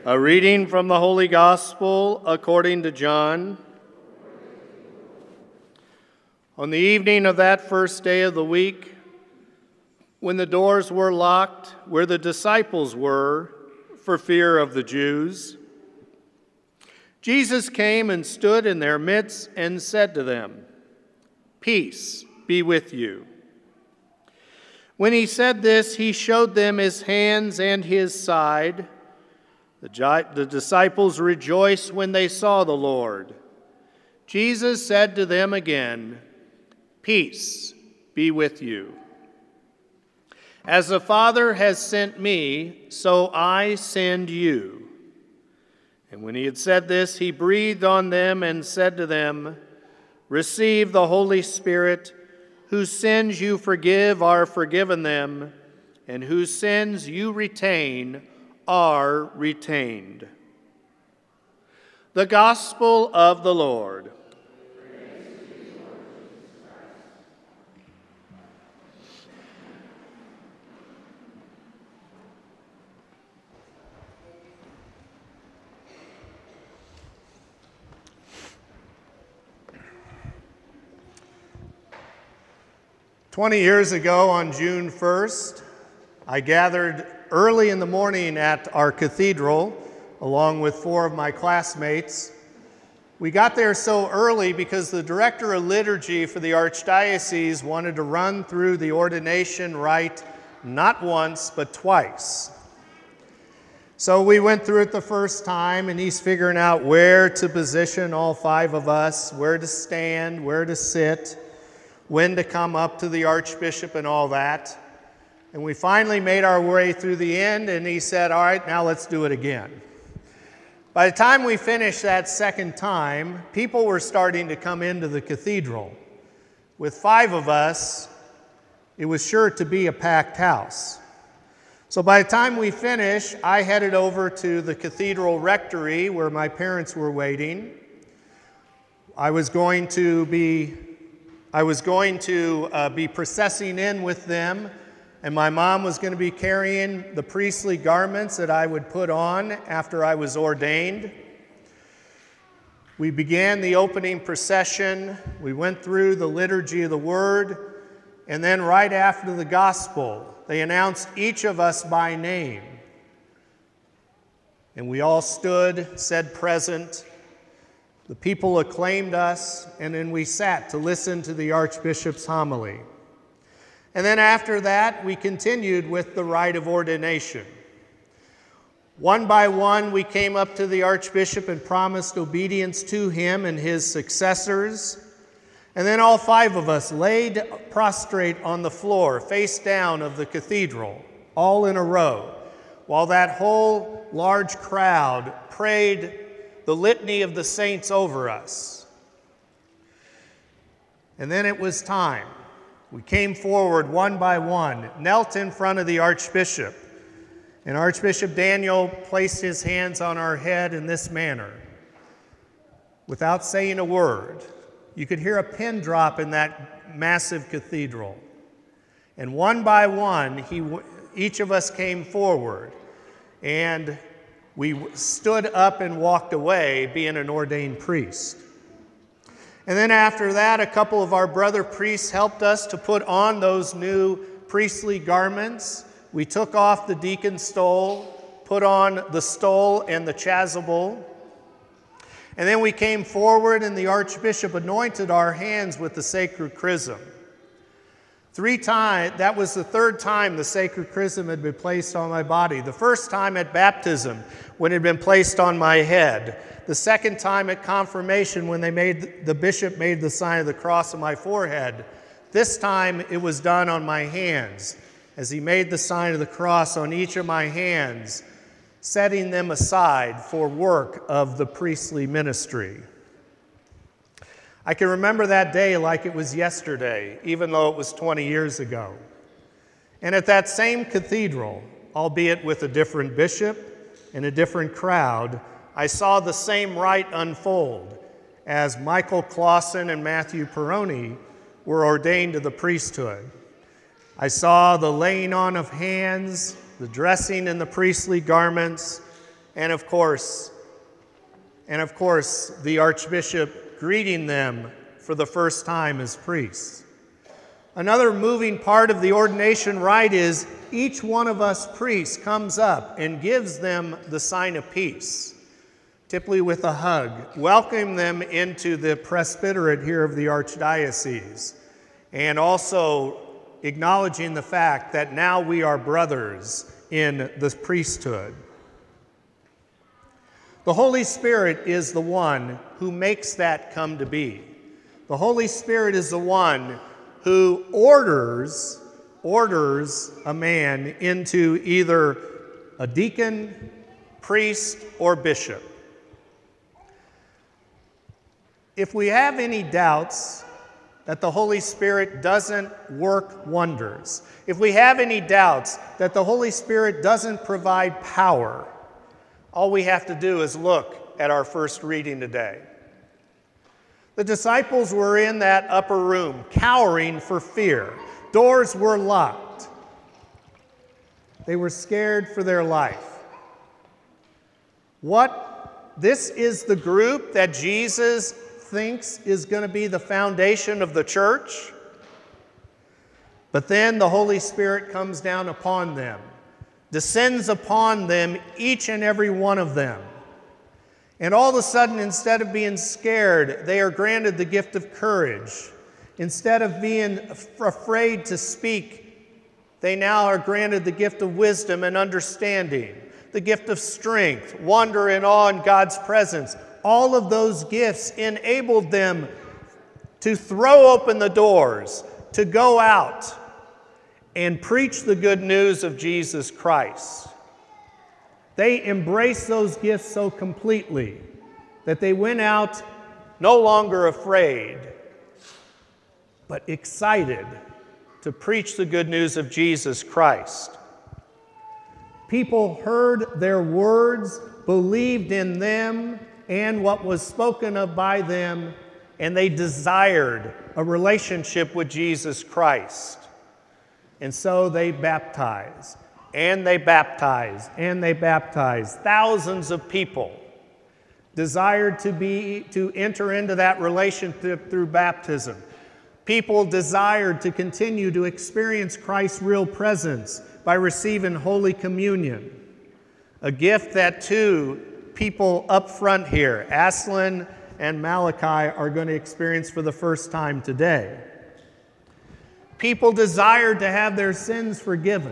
A reading from the Holy Gospel according to John. On the evening of that first day of the week, when the doors were locked where the disciples were for fear of the Jews, Jesus came and stood in their midst and said to them, "Peace be with you." When he said this, he showed them his hands and his side. The disciples rejoiced when they saw the Lord. Jesus said to them again, "Peace be with you. As the Father has sent me, so I send you." And when he had said this, he breathed on them and said to them, "Receive the Holy Spirit. Whose sins you forgive are forgiven them, and whose sins you retain are retained." The Gospel of the Lord. 20 years ago on June 1st, I gathered early in the morning at our cathedral along with 4 of my classmates. We got there so early because the director of liturgy for the Archdiocese wanted to run through the ordination rite not once but twice. So we went through it the first time, and he's figuring out where to position all 5 of us, where to stand, where to sit, when to come up to the Archbishop and all that. And we finally made our way through the end, and he said, "All right, now let's do it again." By the time we finished that second time, people were starting to come into the cathedral. With 5 of us, it was sure to be a packed house. So by the time we finished, I headed over to the cathedral rectory where my parents were waiting. I was going to be processing in with them, and my mom was going to be carrying the priestly garments that I would put on after I was ordained. We began the opening procession. We went through the liturgy of the Word, and then right after the Gospel, they announced each of us by name. And we all stood, said present. The people acclaimed us, and then we sat to listen to the Archbishop's homily. And then after that, we continued with the rite of ordination. One by one, we came up to the Archbishop and promised obedience to him and his successors. And then all 5 of us laid prostrate on the floor, face down of the cathedral, all in a row, while that whole large crowd prayed the litany of the saints over us. And then it was time. We came forward one by one, knelt in front of the Archbishop, and Archbishop Daniel placed his hands on our head in this manner. Without saying a word, you could hear a pin drop in that massive cathedral. And one by one, each of us came forward, and we stood up and walked away, being an ordained priest. And then after that, a couple of our brother priests helped us to put on those new priestly garments. We took off the deacon stole, put on the stole and the chasuble. And then we came forward, and the Archbishop anointed our hands with the sacred chrism. 3 times, that was the 3rd time the sacred chrism had been placed on my body. The first time at baptism, when it had been placed on my head. The second time at confirmation, when the bishop made the sign of the cross on my forehead. This time it was done on my hands, as he made the sign of the cross on each of my hands, setting them aside for work of the priestly ministry. I can remember that day like it was yesterday, even though it was 20 years ago. And at that same cathedral, albeit with a different bishop and a different crowd, I saw the same rite unfold as Michael Clausen and Matthew Peroni were ordained to the priesthood. I saw the laying on of hands, the dressing in the priestly garments, and of course, the Archbishop greeting them for the first time as priests. Another moving part of the ordination rite is each one of us priests comes up and gives them the sign of peace, typically with a hug, welcoming them into the presbyterate here of the Archdiocese, and also acknowledging the fact that now we are brothers in the priesthood. The Holy Spirit is the one who makes that come to be. The Holy Spirit is the one who orders a man into either a deacon, priest, or bishop. If we have any doubts that the Holy Spirit doesn't work wonders, if we have any doubts that the Holy Spirit doesn't provide power, all we have to do is look at our first reading today. The disciples were in that upper room, cowering for fear. Doors were locked. They were scared for their life. This is the group that Jesus thinks is going to be the foundation of the church? But then the Holy Spirit comes down upon them, descends upon them, each and every one of them. And all of a sudden, instead of being scared, they are granted the gift of courage. Instead of being afraid to speak, they now are granted the gift of wisdom and understanding, the gift of strength, wonder and awe in God's presence. All of those gifts enabled them to throw open the doors, to go out and preach the good news of Jesus Christ. They embraced those gifts so completely that they went out no longer afraid, but excited to preach the good news of Jesus Christ. People heard their words, believed in them and what was spoken of by them, and they desired a relationship with Jesus Christ. And so they baptized, and they baptized, and they baptized. Thousands of people desired to enter into that relationship through baptism. People desired to continue to experience Christ's real presence by receiving Holy Communion, a gift that two people up front here, Aslan and Malachi, are going to experience for the first time today. People desired to have their sins forgiven.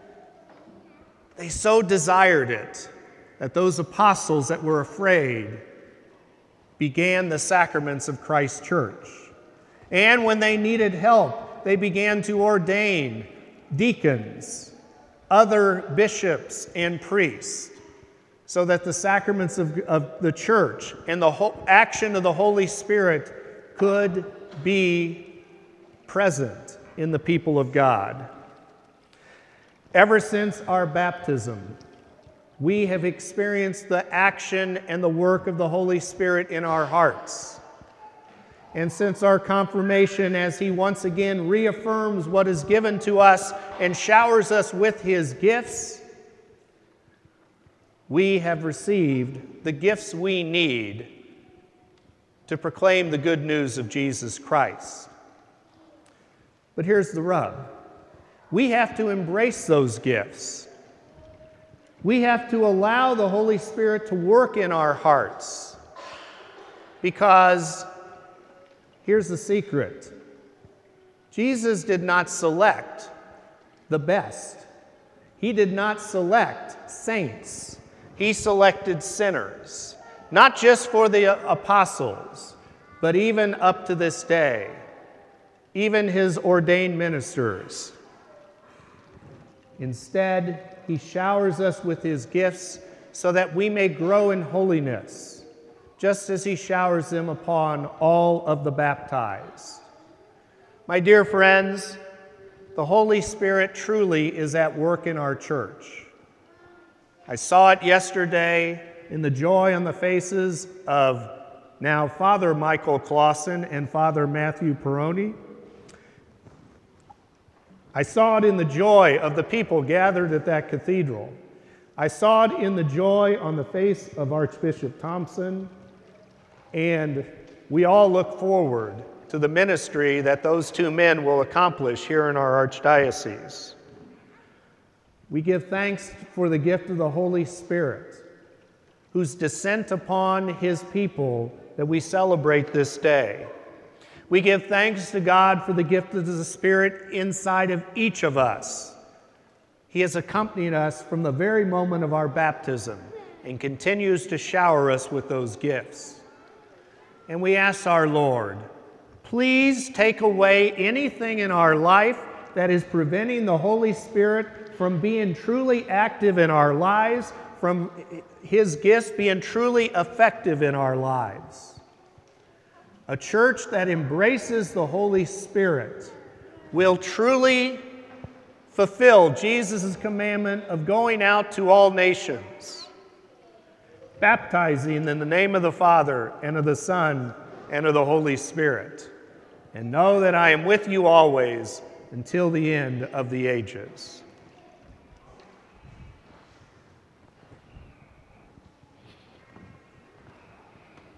They so desired it that those apostles that were afraid began the sacraments of Christ's church. And when they needed help, they began to ordain deacons, other bishops, and priests, so that the sacraments of the church and the whole action of the Holy Spirit could be present in the people of God. Ever since our baptism, we have experienced the action and the work of the Holy Spirit in our hearts. And since our confirmation, as He once again reaffirms what is given to us and showers us with His gifts, we have received the gifts we need to proclaim the good news of Jesus Christ. But here's the rub. We have to embrace those gifts. We have to allow the Holy Spirit to work in our hearts. Because here's the secret. Jesus did not select the best. He did not select saints. He selected sinners, not just for the apostles, but even up to this day, even His ordained ministers. Instead, He showers us with His gifts so that we may grow in holiness, just as He showers them upon all of the baptized. My dear friends, the Holy Spirit truly is at work in our church. I saw it yesterday in the joy on the faces of now Father Michael Clausen and Father Matthew Peroni. I saw it in the joy of the people gathered at that cathedral. I saw it in the joy on the face of Archbishop Thompson, and we all look forward to the ministry that those two men will accomplish here in our archdiocese. We give thanks for the gift of the Holy Spirit, whose descent upon his people that we celebrate this day. We give thanks to God for the gift of the Spirit inside of each of us. He has accompanied us from the very moment of our baptism and continues to shower us with those gifts. And we ask our Lord, please take away anything in our life that is preventing the Holy Spirit from being truly active in our lives, from his gifts being truly effective in our lives. A church that embraces the Holy Spirit will truly fulfill Jesus' commandment of going out to all nations, baptizing in the name of the Father and of the Son and of the Holy Spirit. And know that I am with you always until the end of the ages.